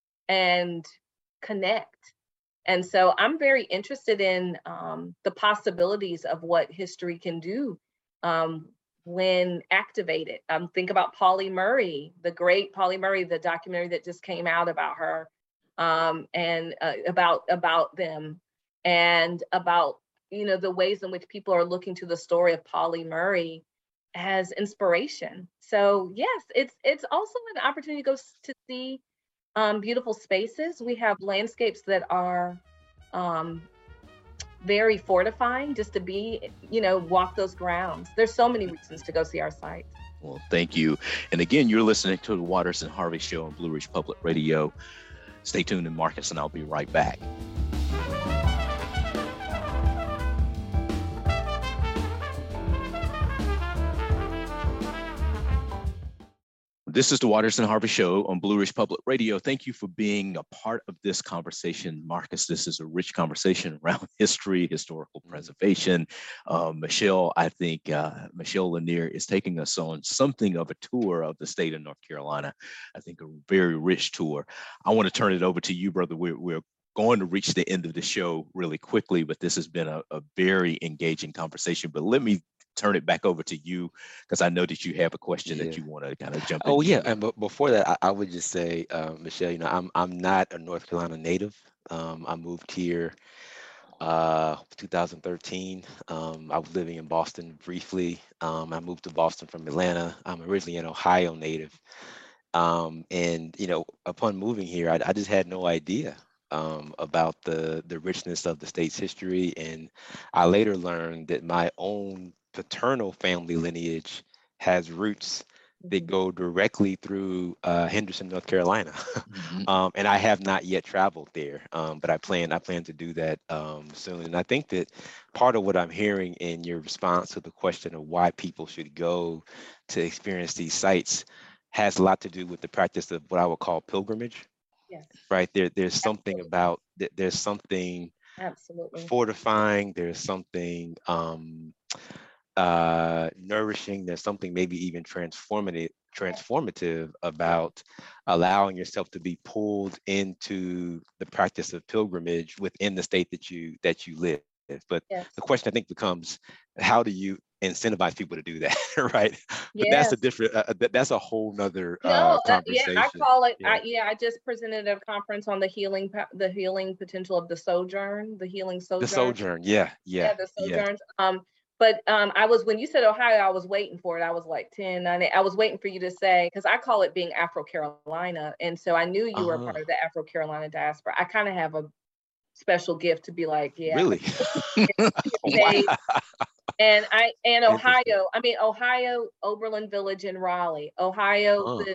and connect. And so I'm very interested in um, the possibilities of what history can do um, when activated. Um, think about Pauli Murray, the great Pauli Murray, the documentary that just came out about her, um, and uh, about about them, and about, you know, the ways in which people are looking to the story of Pauli Murray as inspiration. So yes, it's it's also an opportunity to go to see um, beautiful spaces. We have landscapes that are um, very fortifying, just to be, you know, walk those grounds. There's so many reasons to go see our sites. Well, thank you. And again, you're listening to the Waters and Harvey Show on Blue Ridge Public Radio. Stay tuned, and Marcus and I'll be right back. This is the Waters and Harvey Show on Blue Ridge Public Radio. Thank you for being a part of this conversation, Marcus. This is a rich conversation around history, historical preservation. Um, Michelle, I think uh, Michelle Lanier is taking us on something of a tour of the state of North Carolina. I think a very rich tour. I want to turn it over to you, brother. We're, we're going to reach the end of the show really quickly, but this has been a, a very engaging conversation. But let me turn it back over to you, because I know that you have a question yeah. that you want to kind of jump in. Oh, into. yeah. And but before that, I, I would just say, uh, Michelle, you know, I'm I'm not a North Carolina native. Um, I moved here uh, two thousand thirteen. Um, I was living in Boston briefly. Um, I moved to Boston from Atlanta. I'm originally an Ohio native. Um, and, you know, upon moving here, I, I just had no idea um, about the, the richness of the state's history. And I later learned that my own paternal family lineage has roots that go directly through uh, Henderson, North Carolina. Mm-hmm. um, and I have not yet traveled there, um, but I plan I plan to do that um, soon. And I think that part of what I'm hearing in your response to the question of why people should go to experience these sites has a lot to do with the practice of what I would call pilgrimage. Yes. Right there, there's something Absolutely. about there's something Absolutely fortifying. There's something um, uh, nourishing. There's something maybe even transformative, transformative about allowing yourself to be pulled into the practice of pilgrimage within the state that you that you live. But yes. the question I think becomes, how do you incentivize people to do that, right? But yes. that's a different, uh, that's a whole nother uh, no, conversation. Uh, yeah, I call it, yeah. I, yeah, I just presented a conference on the healing, the healing potential of the sojourn, the healing sojourn. The sojourn, yeah, yeah. Yeah, the sojourns. Yeah. Um, but um, I was, when you said Ohio, I was waiting for it. I was like ten, nine, I was waiting for you to say, because I call it being Afro-Carolina. And so I knew you uh-huh. were part of the Afro-Carolina diaspora. I kind of have a special gift to be like, yeah. Really? Wow. And I and Ohio, I mean Ohio, Oberlin Village in Raleigh, Ohio, oh. the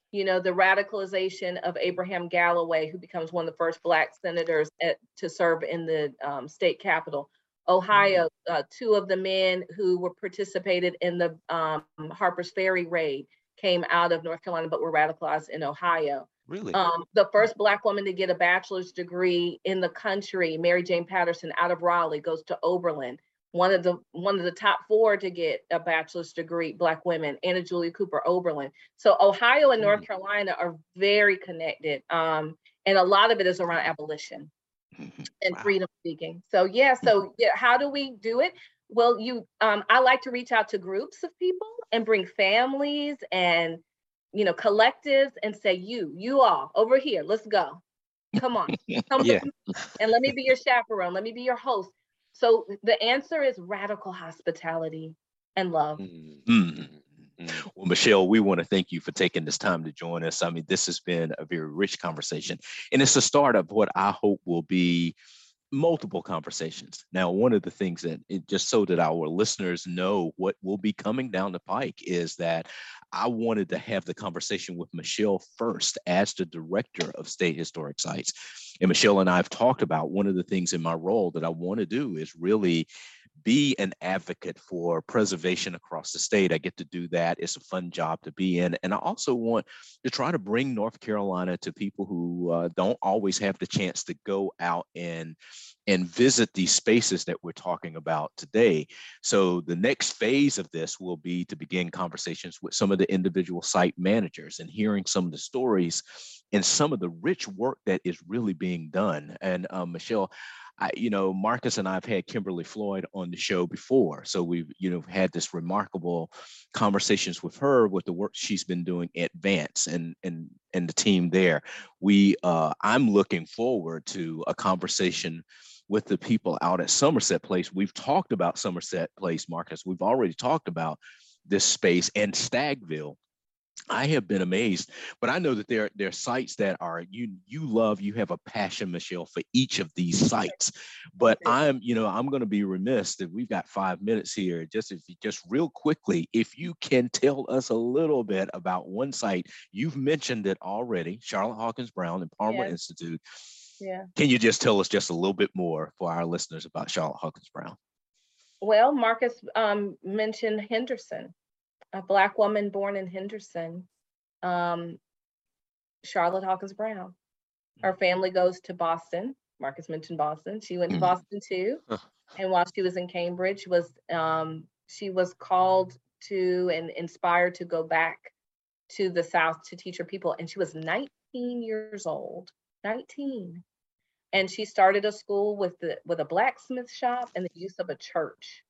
you know, the radicalization of Abraham Galloway, who becomes one of the first Black senators at, to serve in the um, state capitol. Ohio, uh, two of the men who were participated in the um, Harper's Ferry raid came out of North Carolina, but were radicalized in Ohio. Really? Um, the first Black woman to get a bachelor's degree in the country, Mary Jane Patterson, out of Raleigh, goes to Oberlin. One of the one of the top four to get a bachelor's degree, Black women, Anna Julia Cooper, Oberlin. So Ohio and North Carolina are very connected, um, and a lot of it is around abolition and Wow. freedom seeking. So yeah, so yeah, how do we do it? Well, you, um, I like to reach out to groups of people and bring families and, you know, collectives and say, you, you all over here, let's go. Come on, come Yeah. and let me be your chaperone. Let me be your host. So the answer is radical hospitality and love. Mm-hmm. Well, Michelle, we want to thank you for taking this time to join us. I mean, this has been a very rich conversation, and it's the start of what I hope will be multiple conversations. Now, one of the things that it, just so that our listeners know what will be coming down the pike is that I wanted to have the conversation with Michelle first as the director of State Historic Sites. And Michelle and I have talked about one of the things in my role that I want to do is really be an advocate for preservation across the state. I get to do that. It's a fun job to be in. And I also want to try to bring North Carolina to people who uh, don't always have the chance to go out and and visit these spaces that we're talking about today. So the next phase of this will be to begin conversations with some of the individual site managers and hearing some of the stories and some of the rich work that is really being done. And uh, Michelle, I, you know, Marcus and I have had Kimberly Floyd on the show before. So we've, you know, had this remarkable conversations with her with the work she's been doing at Vance and, and, and the team there. We, uh, I'm looking forward to a conversation with the people out at Somerset Place. We've talked about Somerset Place, Marcus. We've already talked about this space and Stagville. I have been amazed, but I know that there, there are sites that are you you love, you have a passion, Michelle, for each of these sites. But I'm, you know, I'm going to be remiss that we've got five minutes here. Just if you just real quickly, if you can tell us a little bit about one site, you've mentioned it already, Charlotte Hawkins Brown and Palmer Yes. Institute. Yeah. Can you just tell us just a little bit more for our listeners about Charlotte Hawkins Brown? Well, Marcus um, mentioned Henderson, a Black woman born in Henderson, um, Charlotte Hawkins Brown. Her family goes to Boston. Marcus mentioned Boston. She went to Boston too. And while she was in Cambridge, was um, she was called to and inspired to go back to the South to teach her people. And she was nineteen years old, nineteen. And she started a school with the with a blacksmith shop and the use of a church.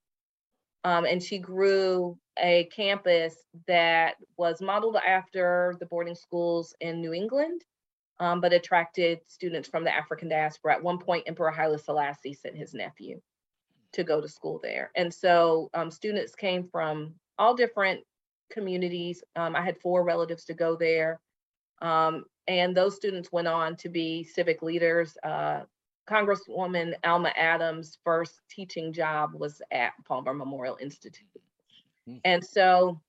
Um, and she grew a campus that was modeled after the boarding schools in New England, um, but attracted students from the African diaspora. At one point, Emperor Haile Selassie sent his nephew to go to school there. And so um, students came from all different communities. Um, I had four relatives to go there. Um, and those students went on to be civic leaders. Uh, Congresswoman Alma Adams' first teaching job was at Palmer Memorial Institute. And so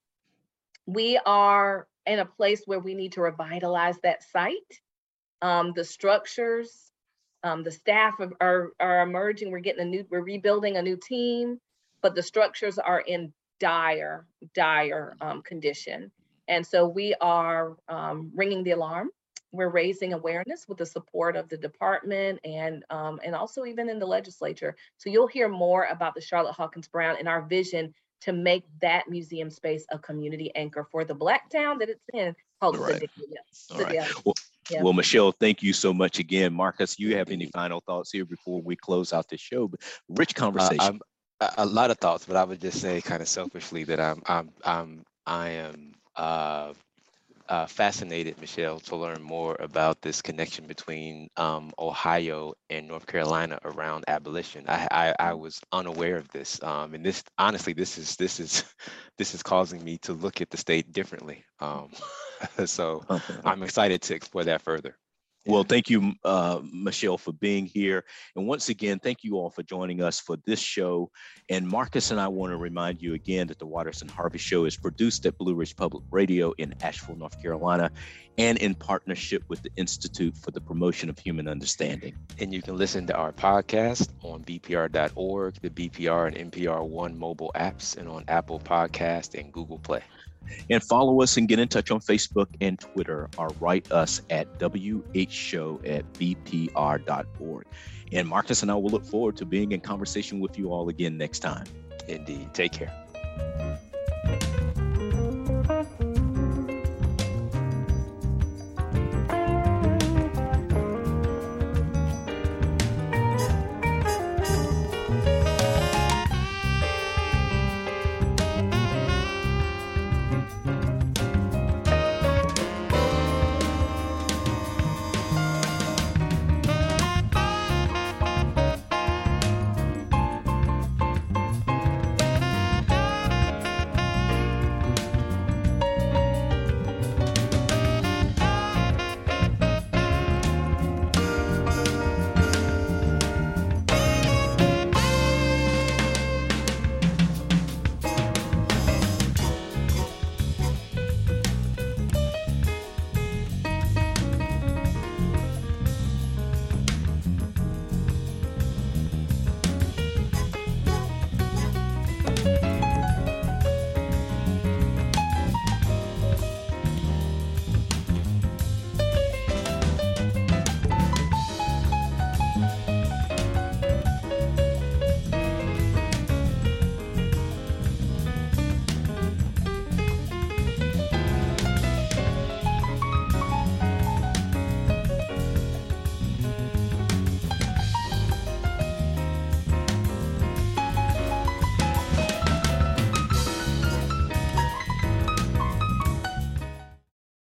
we are in a place where we need to revitalize that site. Um, the structures, um, the staff are, are, are emerging. We're getting a new, we're rebuilding a new team, but the structures are in dire, dire um, condition. And so we are um, ringing the alarm. We're raising awareness with the support of the department and um, and also even in the legislature. So you'll hear more about the Charlotte Hawkins Brown and our vision to make that museum space a community anchor for the Black town that it's in, called All right. Sedalia. All right. Sedalia. Well, Yeah. well, Michelle, thank you so much again. Marcus, you have any final thoughts here before we close out the show? Rich conversation. Uh, I'm, a, a lot of thoughts, but I would just say kind of selfishly that I'm, I'm, I'm, I am uh, uh, fascinated, Michelle, to learn more about this connection between um, Ohio and North Carolina around abolition. I, I, I was unaware of this, um, and this honestly, this is this is this is causing me to look at the state differently. Um, so I'm excited to explore that further. Well, thank you, uh, Michelle, for being here. And once again, thank you all for joining us for this show. And Marcus and I want to remind you again that the Watterson Harvey Show is produced at Blue Ridge Public Radio in Asheville, North Carolina, and in partnership with the Institute for the Promotion of Human Understanding. And you can listen to our podcast on B P R dot org, the B P R and N P R One mobile apps, and on Apple Podcast and Google Play. And follow us and get in touch on Facebook and Twitter, or write us at W H show at B P R dot org. And Marcus and I will look forward to being in conversation with you all again next time. Indeed. Take care.